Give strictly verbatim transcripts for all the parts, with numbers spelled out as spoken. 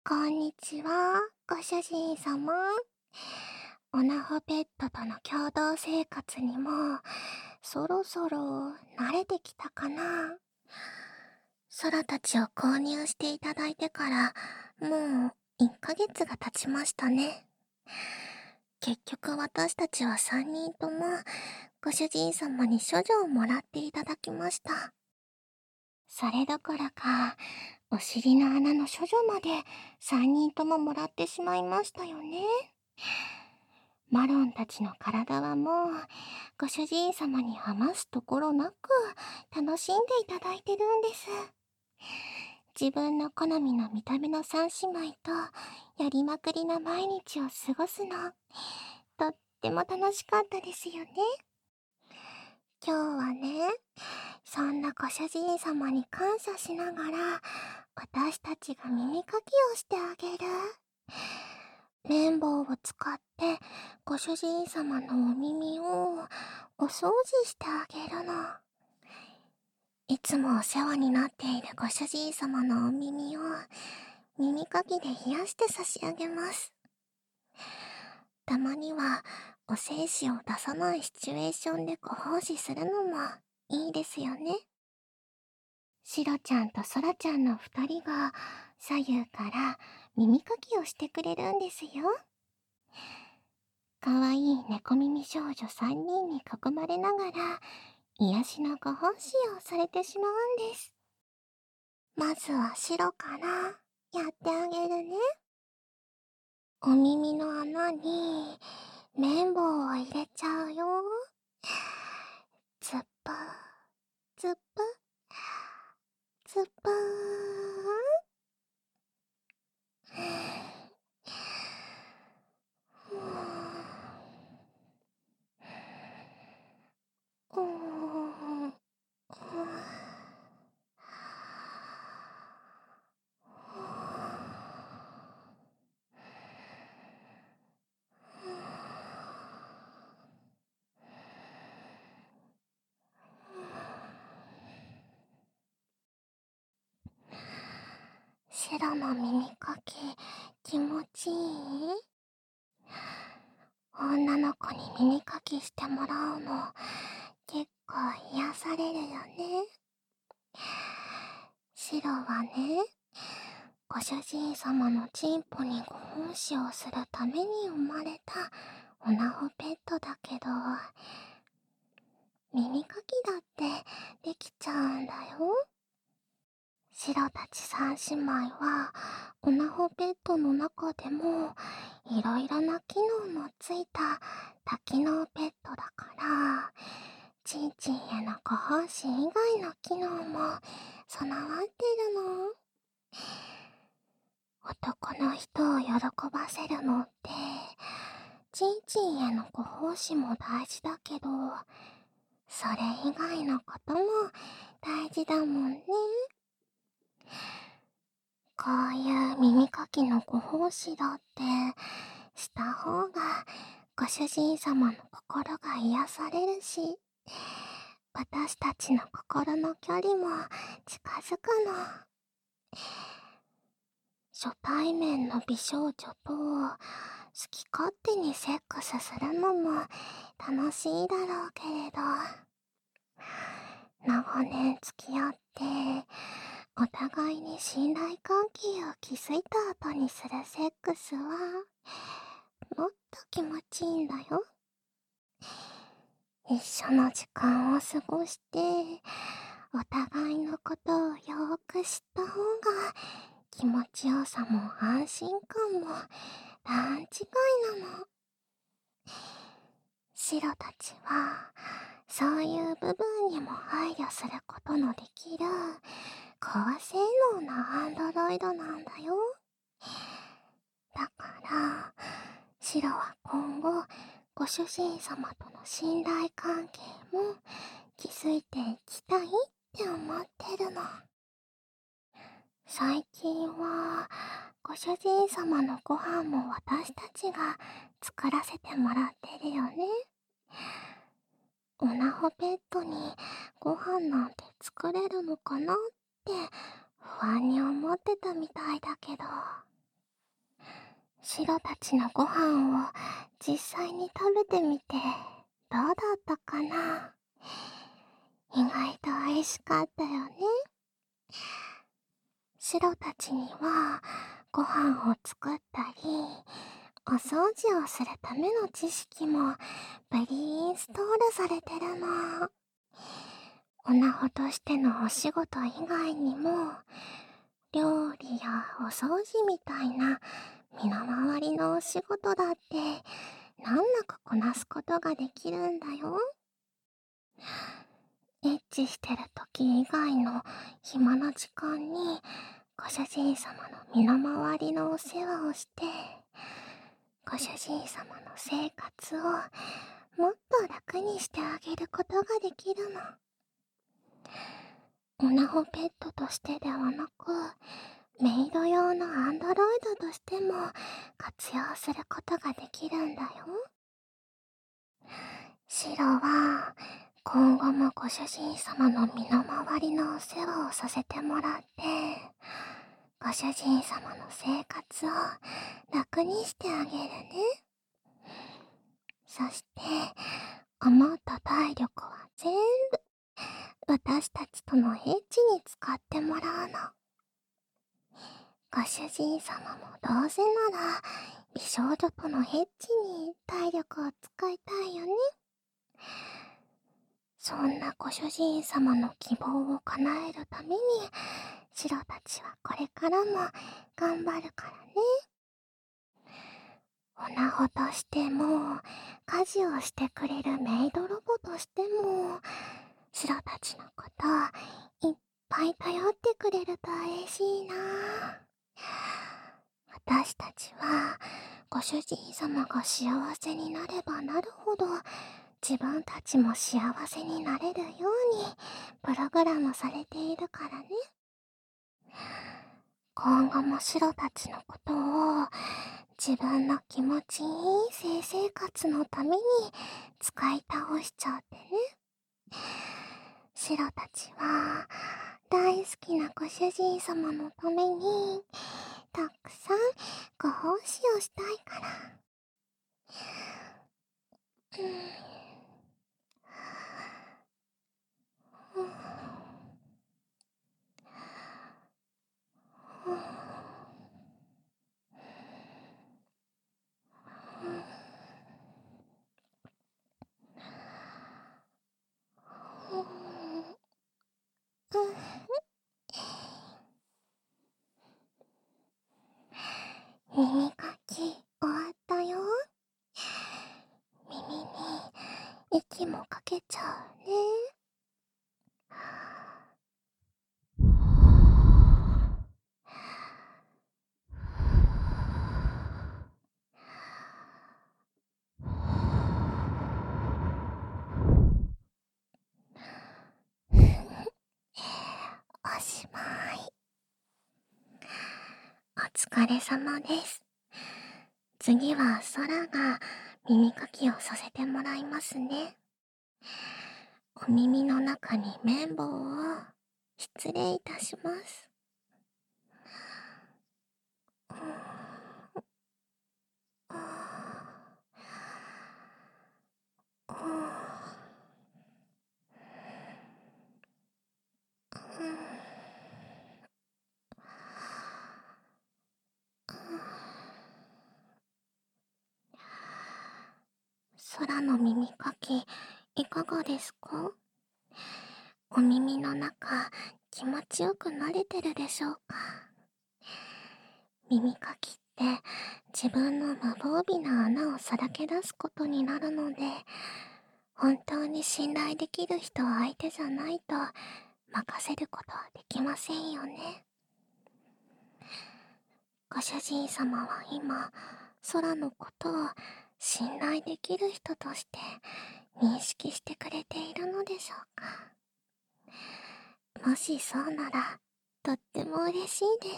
こんにちは、ご主人様。オナホペットとの共同生活にも、そろそろ慣れてきたかな。空たちを購入していただいてから、もういっかげつが経ちましたね。結局私たちはさんにんとも、ご主人様に処女をもらっていただきました。それどころか、お尻の穴の処女までさんにんとももらってしまいましたよね。マロンたちの体はもう、ご主人様に余すところなく楽しんでいただいてるんです。自分の好みの見た目の三姉妹とやりまくりな毎日を過ごすの、とっても楽しかったですよね。今日はね、そんなご主人様に感謝しながら、私たちが耳かきをしてあげる。綿棒を使ってご主人様のお耳をお掃除してあげるの。いつもお世話になっているご主人様のお耳を耳かきで冷やして差し上げます。たまにはお精子を出さないシチュエーションでご奉仕するのもいいですよね。シロちゃんとソラちゃんの二人が左右から耳かきをしてくれるんですよ。かわいい猫耳少女三人に囲まれながら癒しのご奉仕をされてしまうんです。まずはシロからやってあげるね。お耳の穴に綿棒を入れちゃうよ。つっぱつっぱつっぱーうーんうーんシロの耳かき気持ちいい？女の子に耳かきしてもらうの結構癒されるよね。シロはね、ご主人様のチンポにご奉仕をするために生まれたオナホペットだけど、耳かきだってできちゃうんだよ。シロたち三姉妹はオナホペットの中でもいろいろな機能のついた多機能ペットだから、チンチンへのご奉仕以外の機能も備わってるの。男の人を喜ばせるのって、チンチンへのご奉仕も大事だけど、それ以外のことも大事だもんね。こういう耳かきのご奉仕だってした方がご主人様の心が癒されるし、私たちの心の距離も近づくの。初対面の美少女と好き勝手にセックスするのも楽しいだろうけれど、長年付き合ってお互いに信頼関係を築いた後にするセックスはもっと気持ちいいんだよ。一緒の時間を過ごしてお互いのことをよーく知った方が気持ちよさも安心感も段違いなの。シロたちはそういう部分にも配慮することのできる高性能なアンドロイドなんだよ。だからシロは今後ご主人様との信頼関係も築いていきたいって思ってるの。最近はご主人様のご飯も私たちが作らせてもらってるよね。オナホペットにご飯なんて作れるのかなって不安に思ってたみたいだけど。 シロたちのご飯を実際に食べてみてどうだったかな。意外と美味しかったよね。シロたちにはご飯を作ったり、お掃除をするための知識もプリインストールされてるの。オナホとしてのお仕事以外にも、料理やお掃除みたいな身の回りのお仕事だって難なくこなすことができるんだよ。エッチしてる時以外の暇な時間にご主人様の身の回りのお世話をして、ご主人様の生活をもっと楽にしてあげることができるの。オナホペットとしてではなく、メイド用のアンドロイドとしても活用することができるんだよ。シロは今後もご主人様の身の回りのお世話をさせてもらって、ご主人様の生活を楽にしてあげるね。そして余った体力は全部私たちとのエッチに使ってもらうの。ご主人様もどうせなら美少女とのエッチに体力を使いたいよね。そんなご主人様の希望を叶えるために、シロたちはこれからも頑張るからね。オナホとしても、家事をしてくれるメイドロボとしても、シロたちのこといっぱい頼ってくれると嬉しいな。私たちはご主人様が幸せになればなるほど、自分たちも幸せになれるようにプログラムされているからね。今後もシロたちのことを自分の気持ちいい性生活のために使い倒しちゃってね。シロたちは大好きなご主人様のためにたくさんご奉仕をしたいから。うんうん耳かき終わったよ。耳に息もかけちゃうね。おしまい。お疲れ様です。次は空が耳かきをさせてもらいますね。お耳の中に綿棒を失礼いたします。空の耳かきいかがですか？お耳の中気持ちよく慣れてるでしょうか？耳かきって自分の無防備な穴をさらけ出すことになるので、本当に信頼できる人相手じゃないと任せることはできませんよね。ご主人様は今、空のことを信頼できる人として認識してくれているのでしょうか。もしそうなら、とっても嬉しいです。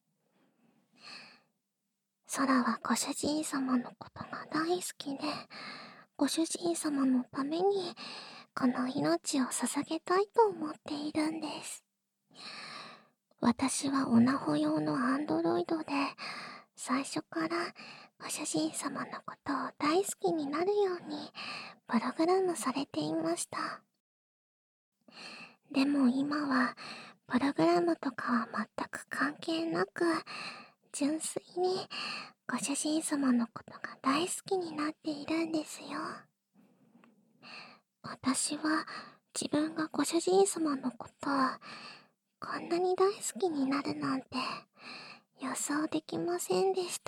空はご主人様のことが大好きで、ご主人様のためにこの命を捧げたいと思っているんです。私はオナホ用のアンドロイドで、 最初からご主人様のことを大好きになるようにプログラムされていました。でも今はプログラムとかは全く関係なく、純粋にご主人様のことが大好きになっているんですよ。私は自分がご主人様のことをこんなに大好きになるなんて予想できませんでした。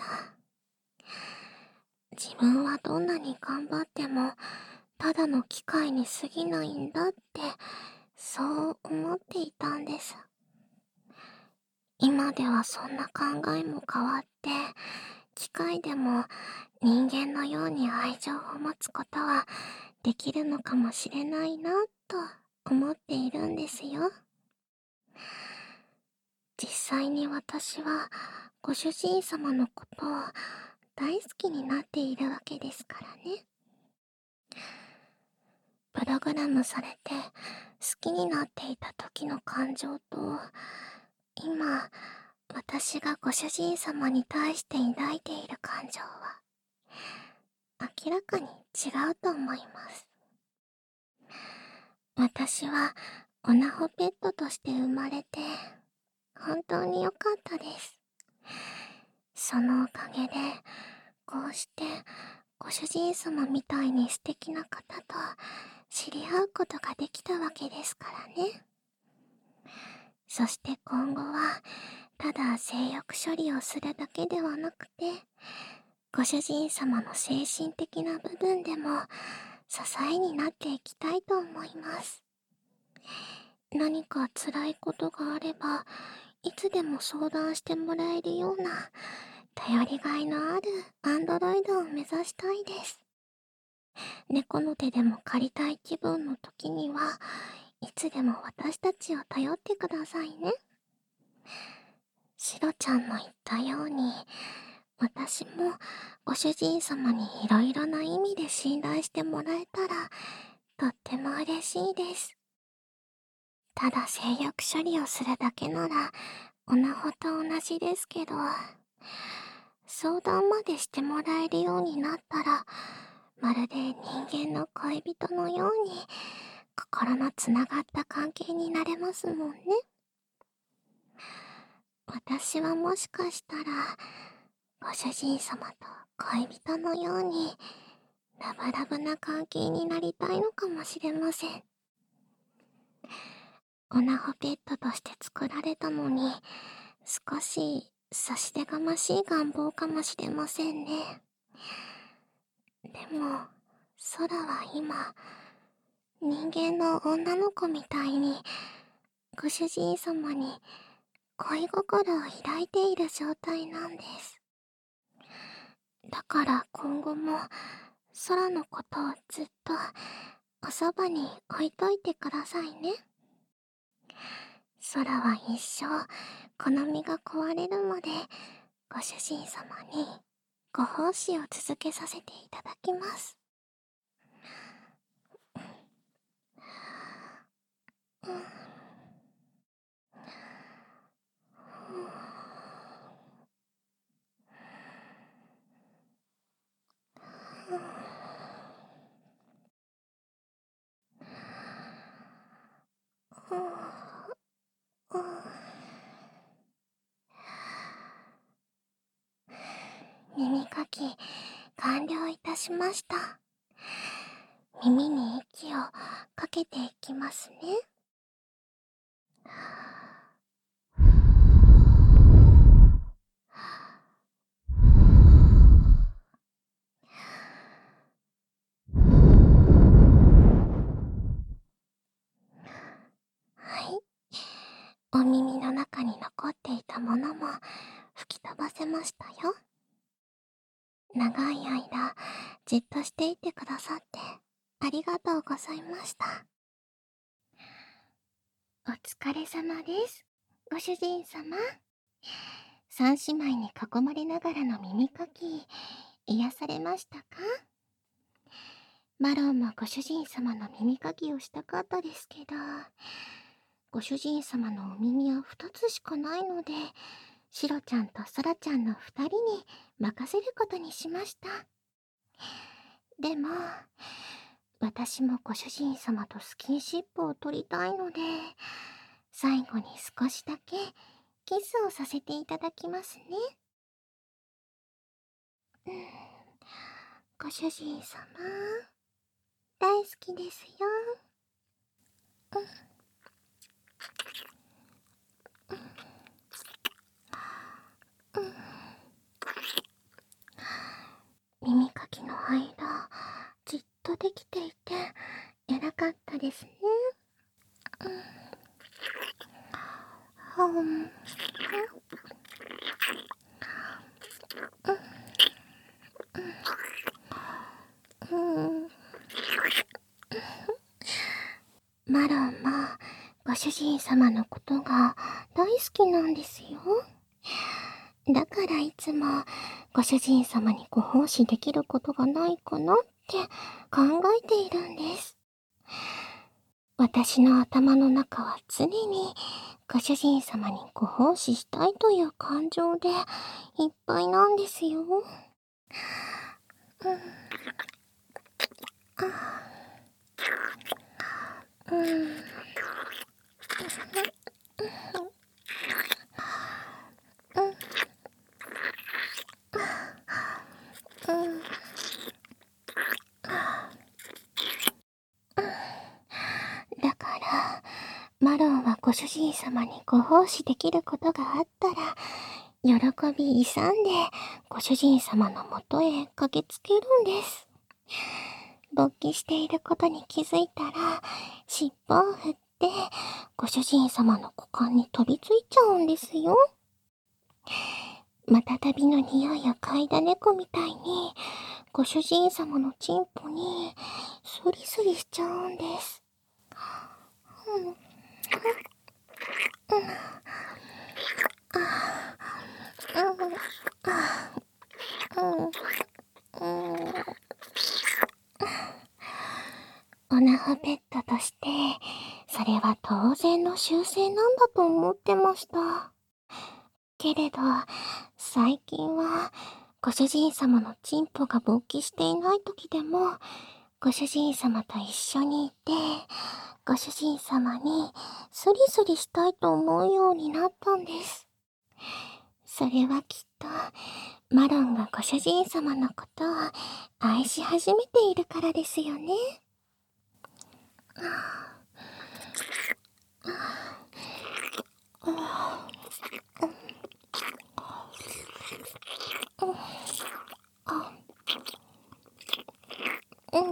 自分はどんなに頑張ってもただの機械に過ぎないんだって、そう思っていたんです。今ではそんな考えも変わって、機械でも人間のように愛情を持つことはできるのかもしれないなと思っているんですよ。実際に私はご主人様のことを大好きになっているわけですからね。プログラムされて好きになっていた時の感情と、今私がご主人様に対して抱いている感情は明らかに違うと思います。私はオナホペットとして生まれて本当に良かったです。そのおかげでこうしてご主人様みたいに素敵な方と知り合うことができたわけですからね。そして今後はただ性欲処理をするだけではなくて、ご主人様の精神的な部分でも支えになっていきたいと思います。何か辛いことがあればいつでも相談してもらえるような頼りがいのあるアンドロイドを目指したいです。猫の手でも借りたい気分の時にはいつでも私たちを頼ってくださいね。シロちゃんの言ったように、私もご主人様にいろいろな意味で信頼してもらえたらとっても嬉しいです。ただ性欲処理をするだけならオナホと同じですけど、相談までしてもらえるようになったらまるで人間の恋人のように心のつながった関係になれますもんね。私はもしかしたらご主人様と恋人のようにラブラブな関係になりたいのかもしれません。オナホペットとして作られたのに少し差し出がましい願望かもしれませんね。でも空は今人間の女の子みたいにご主人様に恋心を抱いている状態なんです。だから今後も空のことをずっとおそばに置いといてくださいね。空は一生好みが壊れるまでご主人様にご奉仕を続けさせていただきます。耳かき完了いたしました。耳に息をかけていきますね。はい、お耳の中に残っていたものも吹き飛ばせましたよ。長い間じっとしていてくださってありがとうございました。お疲れ様です、ご主人様。三姉妹に囲まれながらの耳かき、癒されましたか？マロンもご主人様の耳かきをしたかったですけど、ご主人様のお耳はふたつしかないのでシロちゃんとソラちゃんの二人に任せることにしました。でも、私もご主人様とスキンシップを取りたいので、最後に少しだけキスをさせていただきますね。うん、ご主人様、大好きですよ。うんうん耳かきの間、じっとできていて偉かったですね。うん、うんうん、マロンもご主人様のことが大好きなんですよ。だからいつもご主人様にご奉仕できることがないかなって考えているんです。私の頭の中は常にご主人様にご奉仕したいという感情でいっぱいなんですよ。うん、うん、うん。だから、マロンはご主人様にご奉仕できることがあったら、喜び勇んでご主人様のもとへ駆けつけるんです。勃起していることに気づいたら、尻尾を振って、ご主人様の股間に飛びついちゃうんですよ。またたびの匂いを嗅いだ猫みたいに、ご主人様のチンポにスリスリしちゃうんです。うん、うん、うん、うん、オナホペットとして、それは当然の習性なんだと思ってました。けれど、最近は、ご主人様のチンポが勃起していない時でも、ご主人様と一緒にいて、ご主人様にスリスリしたいと思うようになったんです。それはきっと、マロンがご主人様のことを愛し始めているからですよね。うん、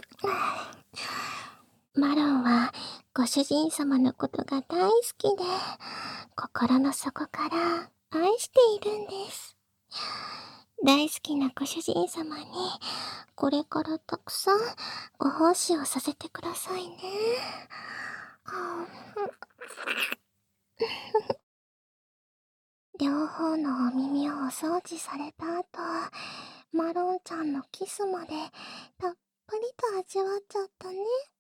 マロンはご主人様のことが大好きで、心の底から愛しているんです。大好きなご主人様に、これからたくさんご奉仕をさせてくださいね。両方のお耳をお掃除された後、マロンちゃんのキスまでたっぷりと味わっちゃったね。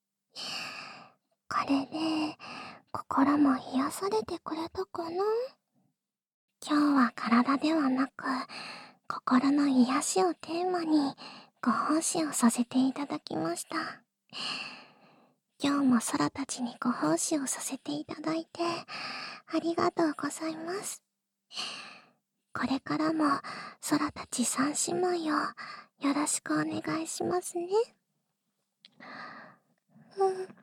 これで心も癒されてくれたかな。今日は体ではなく心の癒しをテーマにご奉仕をさせていただきました。今日も空たちにご奉仕をさせていただいてありがとうございます。これからも空たち三姉妹をよろしくお願いしますね。うん